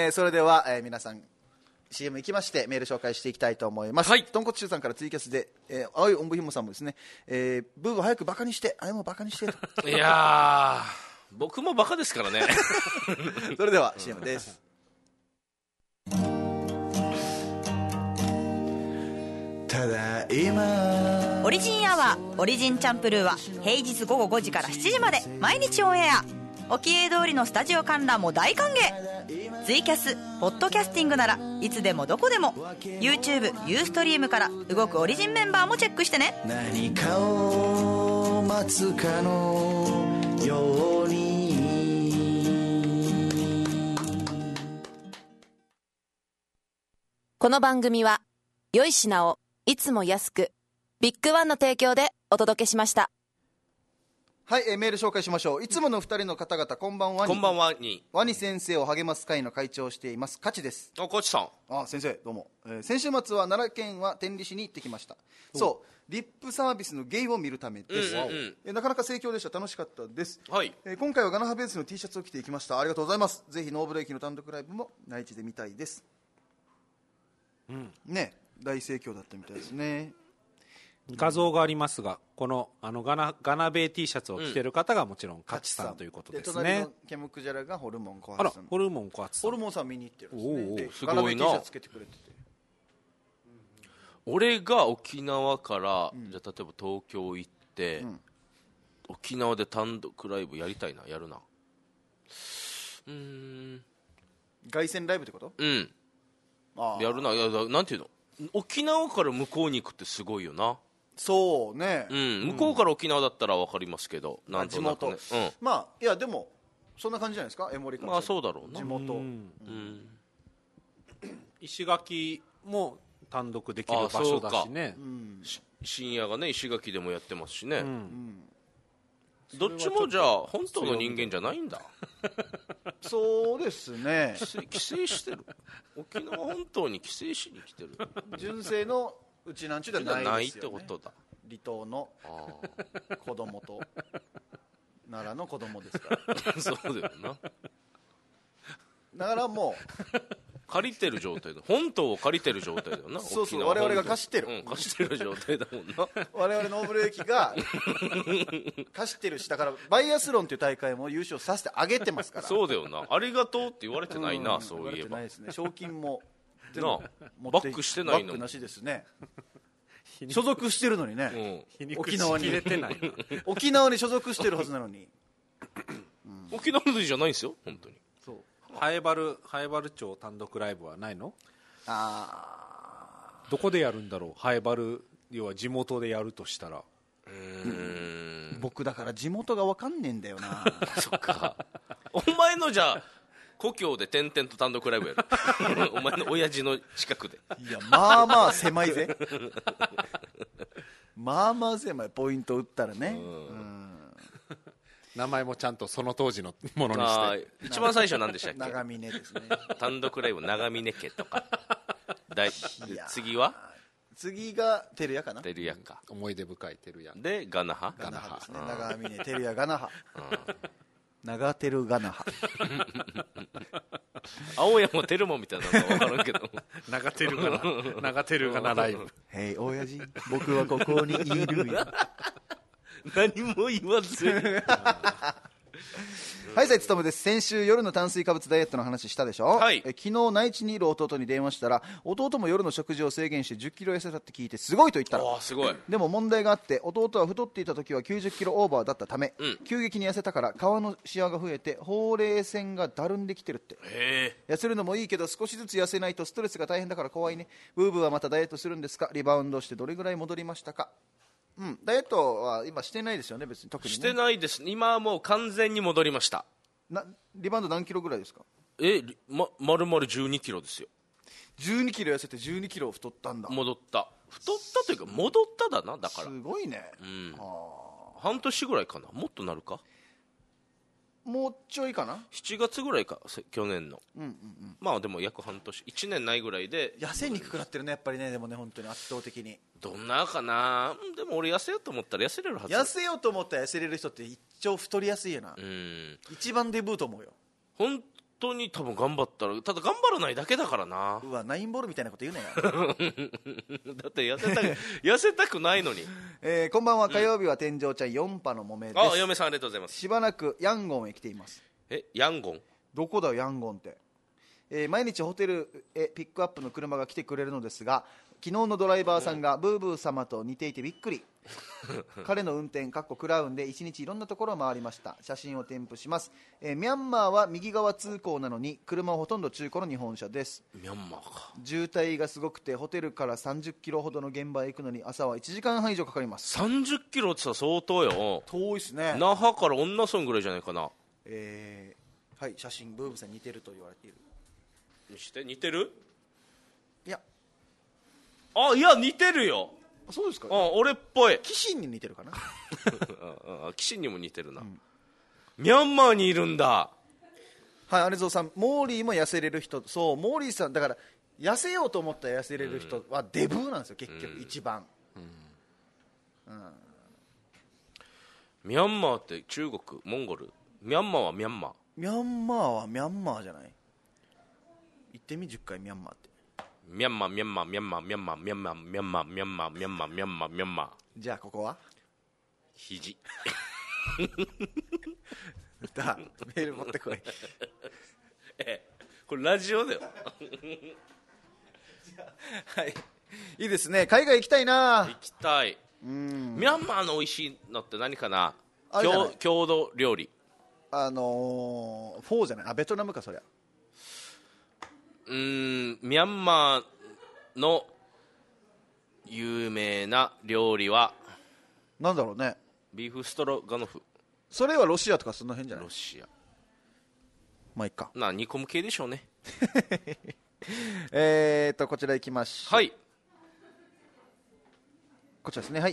それでは、皆さん CM 行きましてメール紹介していきたいと思います。とんこつちゅうさんからツイキャスで、青いおんぶひもさんもですね、ブーブー早くバカにしてあれもバカにしてと。
いや僕もバカですからね。
それでは CM です。ただいま
オリジンアワーオリジンチャンプルーは平日午後5時から7時まで毎日オンエア。 沖永通りのスタジオ観覧も大歓迎。ツイキャスポッドキャスティングならいつでもどこでも YouTube、ユーストリームから動くオリジンメンバーもチェックしてね。
何かを待つかのように。
この番組は良い品をいつも安くビッグワンの提供でお届けしました。
はい、メール紹介しましょう。いつもの2人の方々、こんばんはに。
こんばんはに。
ワニ先生を励ます会の会長をしていますカチです。
カチさん。
先生どうも、先週末は奈良県は天理市に行ってきました。そうリップサービスのゲイを見るためです。なかなか盛況でした。楽しかったです。
はい。
今回はガナハベースの T シャツを着ていきました。ありがとうございます。ぜひノーブレーキの単独ライブも内地で見たいです。ね、大盛況だったみたいですね。
画像がありますが、このガナベイ T シャツを着てる方がもちろんカチさんということですね。
隣のケムクジャラがホルモン小
発
さん。
ホルモン小発さん。
ホルモンさん見に行ってるんですね。
すごいな。
ガナベイ T シャツつけてくれてて。
俺が沖縄から、じゃあ例えば東京行って、沖縄で単独ライブやりたいな、やるな。
凱旋ライブってこと？
やるな。いや、なんていうの、沖縄から向こうに行くってすごいよな。
そうね、
向こうから沖縄だったら分かりますけど、なんとなくね、
いやでもそんな感じじゃないですか、江森から。
まあそうだろうな、
地元。
石垣も単独できる場所だしね。
深夜がね、石垣でもやってますしね。どっちもじゃあ本当の人間じゃないんだ。
そうですね。
帰省してる。沖縄本島に帰省しに来てる。
純正のうちなんちゅうではないですよね。
ないってことだ。
離島の子供と奈良の子供ですから。
そうだよな。
だからもう
借りてる状態だ。本島を借りてる状態だよな。
そうそう、我々が貸してる、
貸してる状態だもんな。
我々ノーブレーキが貸してるし、だからバイアスロンっていう大会も優勝させてあげてますから。
そうだよな。ありがとうって言われてないな、そういえば。
言われてないですね。賞金も
なバックしてないの。
バックなしですね。所属してるのにね、沖縄に沖縄に所属してるはずなのに、
沖縄のじゃないんですよ本当に。
そう、ハエバル町単独ライブはないの？どこでやるんだろう。ハエバル、要は地元でやるとしたら。
僕だから地元が分かんねえんだよな。
そっか。お前のじゃあ故郷で点々と単独ライブやる。お前の親父の近くで。
いや、まあまあ狭いぜ。まあまあ狭い。ポイント打ったらね。
名前もちゃんとその当時のものにして。
一番最初何でしたっけ？
長峰ですね。
単独ライブ長峰家とか。次は？
次が照屋かな。
照屋か。
思い出深い照屋
でガナハ。
ガナハですね。長峰照屋ガナハ。長照ガナハ。
青山テルモみたいなの分からんけど。
長照ガナライブ。
へい親父、僕はここにいるよ。
何も言わず。
はい、つとむです。先週夜の炭水化物ダイエットの話したでしょ。
はい。
昨日内地にいる弟に電話したら、弟も夜の食事を制限して10キロ痩せたって聞いてすごいと言ったら、
すごい。
でも問題があって、弟は太っていた時は90キロオーバーだったため、急激に痩せたから皮のシワが増えてほうれい線がだるんできてるって。痩せるのもいいけど少しずつ痩せないとストレスが大変だから怖いね。ブーブーはまたダイエットするんですか？リバウンドしてどれぐらい戻りましたか？ダイエットは今してないですよね、別に。特にね
してないです。今はもう完全に戻りました。
リバウンド何キロぐらいですか？
丸々12キロですよ。
12キロ痩せて12キロ太ったんだ。
戻ったというか戻っただな。だから
すごいね。
半年ぐらいかな。もっとなるか、
もうちょいかな。
7月ぐらいか、去年の。まあでも約半年、1年ないぐらいで。
痩せにくくなってるね、やっぱりね。でもね、本当に圧倒的に。
どんなかな。でも俺痩せようと思ったら痩せれるはず。
痩せようと思ったら痩せれる人って一丁太りやすいよな。一番デブーと思うよ。
本当に多分頑張ったら。ただ頑張らないだけだからな。
うわ、ナインボールみたいなこと言うなよ。
だって痩せたくないのに。
こんばんは。火曜日は天井ちゃん4波のもめです。
嫁さんありがとうございます。
しばらくヤンゴンへ来ています。
ヤンゴン
どこだよ、ヤンゴンって。毎日ホテルへピックアップの車が来てくれるのですが、昨日のドライバーさんがブーブー様と似ていてびっくり。 彼の運転クラウンで1日いろんなところを回りました。写真を添付します。ミャンマーは右側通行なのに車はほとんど中古の日本車です。
ミャンマーか。
渋滞がすごくてホテルから30キロほどの現場へ行くのに朝は1時間半以上かかります。
30キロってさ相当よ。
遠いですね。
那覇から恩納村ぐらいじゃないかな。
はい、写真ブーブさん似てると言われている。
見して。似てる？
いや
似てるよ。
そうですか。
俺っぽい。
キシンに似てるかな。
キシンにも似てるな、ミャンマーにいるんだ。
はい、アレゾウさん、モーリーも痩せれる人。そう、モーリーさんだから痩せようと思ったら痩せれる人はデブーなんですよ、結局、一番、
ミャンマーって中国、モンゴル。ミャンマーはミャンマー。
ミャンマーはミャンマーじゃない。言ってみ10回ミャンマーって。
ミャンマーミャンマーミャンマーミャンマーミャンマーミャンマーミャンマーミャンマーミャンマーミャンマー。
じゃあここは
肘。
だメール持ってこい。
これラジオだよ。
はい、いいですね。海外行きたいな。
行きたい。ミャンマーの美味しいのって何かな。郷土料理。
フォーじゃない。ベトナムかそりゃ。
ミャンマーの有名な料理は
なんだろうね。
ビーフストロガノフ。
それはロシアとかその辺じゃない。
ロシア。
まあいいか。
煮込む系でしょうね。
こちら行きましょう。
はい、
こちらですね。はい、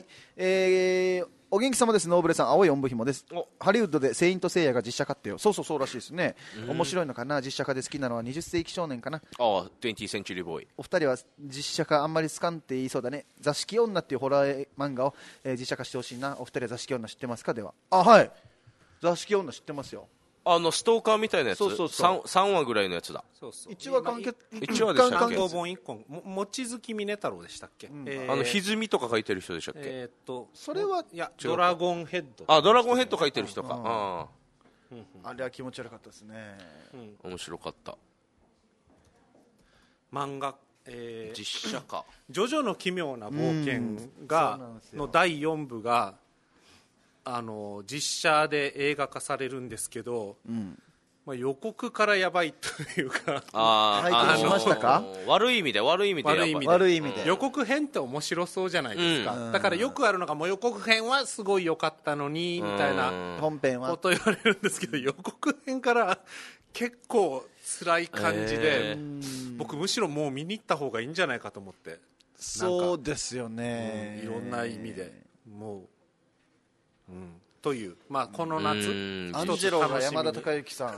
お元気様です。ノーブレさん、青いおんぶひもです。ハリウッドでセイントセイヤが実写化ってよ。そうらしいですね。面白いのかな。実写化で好きなのは20世紀少年かな。
20 Century Boy。
お二人は実写化あんまり好かんって言いそうだね。座敷女っていうホラー漫画を、実写化してほしいな。お二人は座敷女知ってますか。でははい、座敷女知ってますよ。
ストーカーみたいなやつ。
そう
3話ぐらいのやつだ。
1話完結。
1話でしたっけ。
単行本1個。望月峰太郎でしたっけ。
歪みとか書いてる人でしたっけ。
それはい
やドラゴンヘッド。
ドラゴンヘッド書いてる人か。
あれは気持ち悪かったですね。
面白かった。
漫画、
実写化。
ジョジョの奇妙な冒険がの第4部が実写で映画化されるんですけど、予告からやばいというか。
拝見しましたか。
悪い意味で
予告編って面白そうじゃないですか。だからよくあるのが、もう予告編はすごい良かったのにみたいな
本編は
こと言われるんですけど、予告編から結構辛い感じで、僕むしろもう見に行った方がいいんじゃないかと思って。
そうですよね、
いろんな意味でもう、という、この夏
アンジェロが山田孝之さん、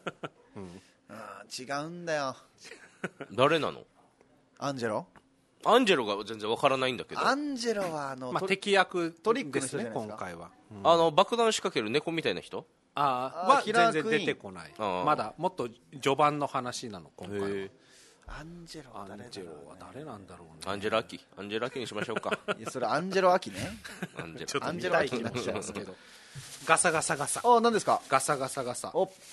違うんだよ。
誰なの。
アンジェロ
が全然わからないんだけど。
アンジェロは
敵役
トリックですね、
今回は。
爆弾仕掛ける猫みたいな人
は全然出てこない。まだもっと序盤の話なの今回は。
アンジェロは
誰なんだろうね。
アンジェラ・アキにしましょうか。
いや、それアンジェロ・アキね。
ちょっと見たい気になっちゃいますけど。ガサガサガサ。
何ですか。
ガサガサガサ。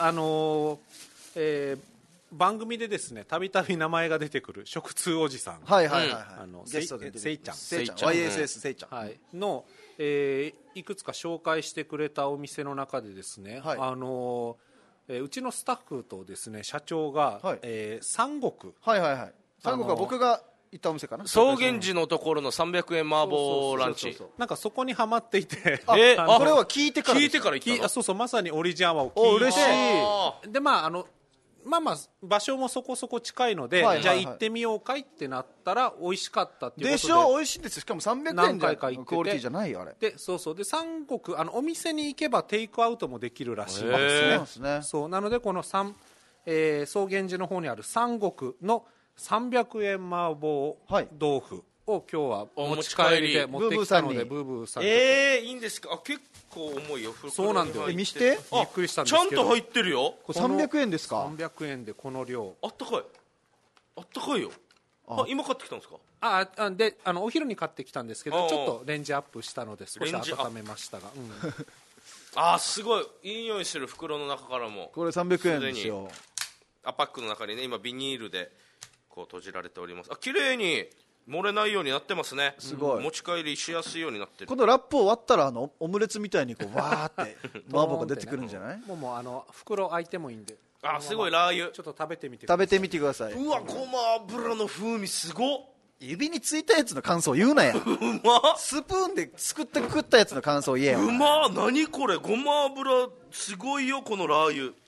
番組でですね、たびたび名前が出てくる食通おじさん。
ゲストで
せいちゃん。
YSS せいちゃん
のいくつか紹介してくれたお店の中でですね、うちのスタッフとですね社長が、三国。三国は僕が行ったお店かな。
草原寺のところの300円麻婆ランチ。
なんかそこにはまっていて、
これは聞いてから
行ったの。
そうまさにオリジンアワーを聞いて、
嬉しい。
で場所もそこそこ近いので、じゃあ行ってみようかいってなったら美味しかったっていうことで。
でしょ。美味しいです。しかも300円
何回か行ってて、
クオリティじゃないよあれ。
でで三国お店に行けばテイクアウトもできるらしいんですね。そうなのでこの草原寺の方にある三国の300円麻婆豆腐を今日は持ち帰りで持ってきたので、ブーブーさんに。
いいんですか。結構重いよ。
そうなんだよ。
見して。
びっくりしたんですけど。
ちゃんと入ってるよ。
これ300円ですか。
300円でこの量。
あったかいよ。今買ってきたんですか。
でお昼に買ってきたんですけど、ちょっとレンジアップしたので少し温めましたが。
すごいいい匂いする。袋の中からも。
これ300円ですよ。
パックの中にね、今ビニールでこう閉じられております。綺麗に漏れないようになってますね。
すごい
持ち帰りしやすいようになってる。
このラップ終わったらオムレツみたいにこうわーって麻婆が出てくるんじゃない？
もう袋開いてもいいんで。
すごいラー油。
ちょっと食べてみて
ください。
うわ、ごま油の風味すごっ。
指についたやつの感想言うなや。
うま。
スプーンですくって食ったやつの感想言えよ。
うま。何これ、ごま油すごいよ、このラー油。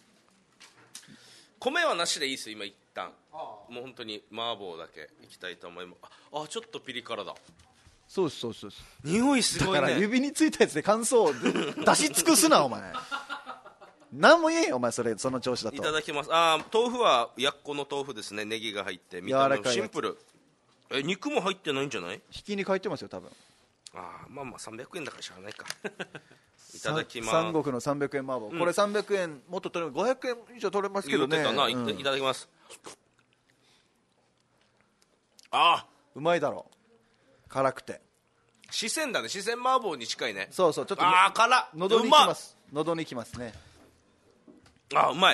米はなしでいいです、今一旦。もう本当に麻婆だけいきたいと思います。ちょっとピリ辛だ。
そうです。
匂いすごいね。
だから指についたやつで感想を出し尽くすなお前。何も言えよお前、その調子だと。
いただきます。豆腐はやっこの豆腐ですね。ネギが入って見た目もシンプル。肉も入ってないんじゃない？
ひき肉入ってますよ多分。
まあ300円だからしゃあないか。いただきます。
三国の300円麻婆、これ300円もっと取れる、500円以上取れますけどね。
言うてたな。いただきます。
うまいだろ。辛くて
四川だね。四川麻婆に近いね。
そうちょっと
辛。
喉にきます。喉にきますね。
うまい。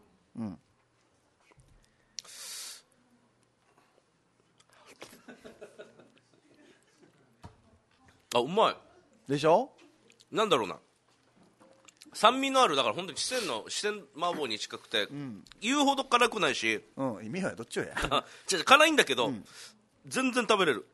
うまい
でしょ。
なんだろうな、酸味のある、だから本当に四川麻婆に近くて、言うほど辛くないし、
意味はどっちよや。
辛いんだけど、全然食べれる。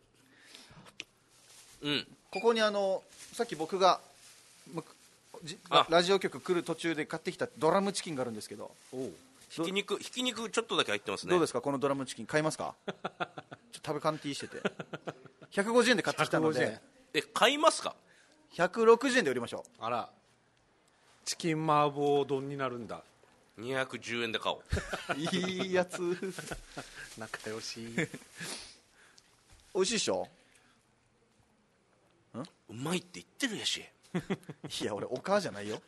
ここにさっき僕がラジオ局来る途中で買ってきたドラムチキンがあるんですけど、
ひき肉ちょっとだけ入ってますね。
どうですかこのドラムチキン、買いますか？ちょっと食べカンティーしてて150円で買ってきたので。
買いますか
？160円で売りましょう。
あら、チキン麻婆丼になるんだ。
210円で買おう。
いいやつ。
仲良し。
美味しいでしょ。
うまいって言ってるやし。
いや俺お母じゃないよ。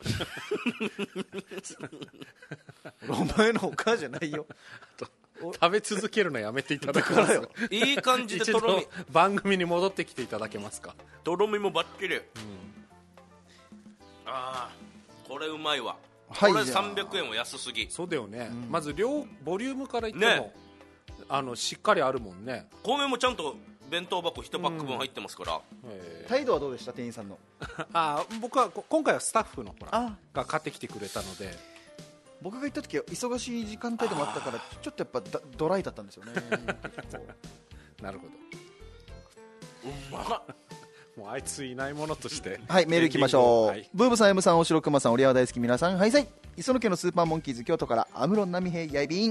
お前のお母じゃないよ。
食べ続けるのやめていただけますか？
いい感じでとろみ。
番組に戻ってきていただけますか？
とろみもバッチリ。これうまいわ。これ300円は安すぎ。
そうだよね。まずボリュームから言っても、しっかりあるもんね。
米もちゃんと弁当箱1パック分入ってますから。
態度はどうでした？店員さんの。
僕は今回はスタッフのが買ってきてくれたので。
僕が行った時は忙しい時間帯でもあったからちょっとやっぱドライだったんですよね。
なるほど。もうあいついないものとして。
はい、メールいきましょう。ブーブさん、Mさん、おしろくまさん、おりゃわ大好き皆さん、はいさい。磯野家のスーパーモンキーズ京都からアムロンナミヘイヤイビン。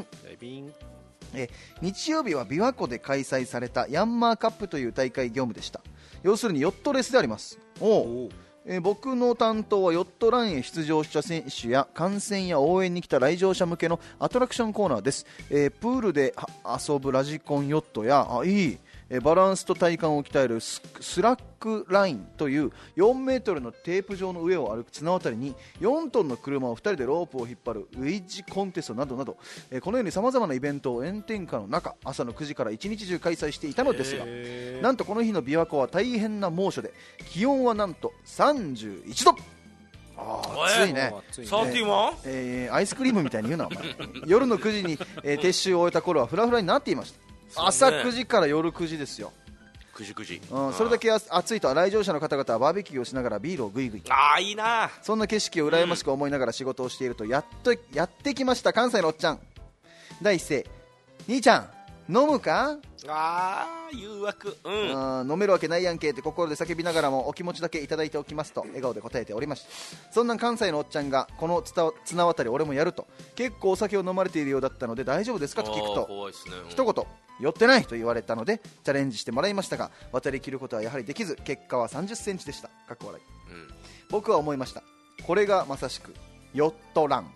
日曜日は琵琶湖で開催されたヤンマーカップという大会業務でした。要するにヨットレースであります。僕の担当はヨットランへ出場した選手や観戦や応援に来た来場者向けのアトラクションコーナーです。プールで遊ぶラジコンヨットやバランスと体幹を鍛えるスラックラインという4メートルのテープ状の上を歩く綱渡りに4トンの車を2人でロープを引っ張るウィッジコンテストなどなど、このようにさまざまなイベントを炎天下の中朝の9時から1日中開催していたのですが、なんとこの日の琵琶湖は大変な猛暑で気温はなんと31度。暑いね。アイスクリームみたいに言うなお前。夜の9時に、撤収を終えた頃はフラフラになっていました。朝9時から夜9時ですよ。
9時、
それだけ暑いと来場者の方々はバーベキューをしながらビールをグイグイ。
いいな。
そんな景色を羨ましく思いながら仕事をしているとやってきました関西のおっちゃん。第一声、兄ちゃん飲むか？
誘惑。
飲めるわけないやんけって心で叫びながらもお気持ちだけいただいておきますと笑顔で答えておりました。そんな関西のおっちゃんがこの綱渡り俺もやると結構お酒を飲まれているようだったので大丈夫ですかと聞くと一言酔ってないと言われたのでチャレンジしてもらいましたが渡りきることはやはりできず結果は30センチでした。かっこ笑い。僕は思いました。これがまさしくヨットラン。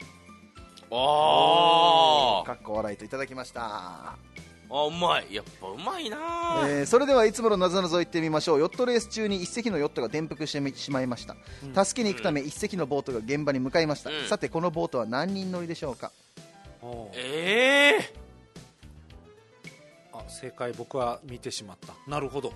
かっこ笑いといただきました。
うまい。やっぱうまいな。
それではいつものなぞなぞいってみましょう。ヨットレース中に1隻のヨットが転覆してしまいました。助けに行くため1隻のボートが現場に向かいました。さてこのボートは何人乗りでしょうか？
正解僕は見てしまった。なるほど。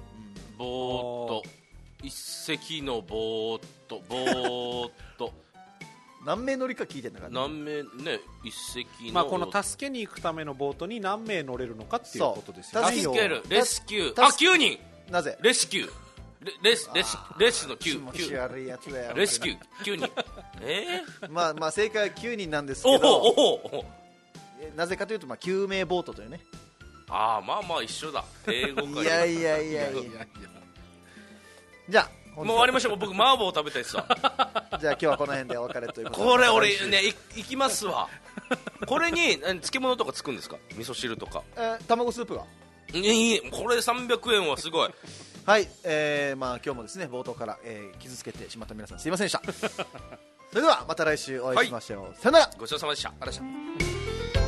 ボート、一隻のボート
何名乗りか聞いてんだから、
何名ね、一隻の、
まあ、この助けに行くためのボートに何名乗れるのかっていうことですよね。
助ける、レスキュー、あ、9人。
なぜ
レスキュー、レスの9、
気持ち悪いやつだよ。
レスキュー9人。
まあ正解は9人なんですけど、なぜかというと、まあ救命ボートというね。
ああ、まあまあ一緒だ、英語か。
いやじゃあ
もう終わりましょう。僕麻婆食べたいっすわ。
じゃあ今日はこの辺でお別れということで、
これ俺ね、行きますわ。これに漬物とかつくんですか、味噌汁とか。
卵スープが
いい、これ300円はすごい。
はい、まあ今日もですね、冒頭から、傷つけてしまった皆さんすいませんでした。それではまた来週お会いしましょう、さよなら。
ごちそうさまでした。ありがとうございました。